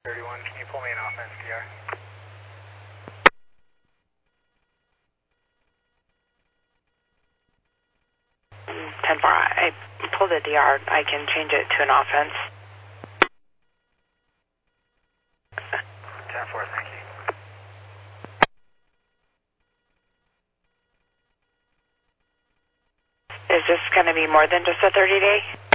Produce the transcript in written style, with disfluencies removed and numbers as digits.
31, can you pull me an offense, DR? 10-4, I pulled a DR. I can change it to an offense. 10-4, thank you. Is this going to be more than just a 30-day?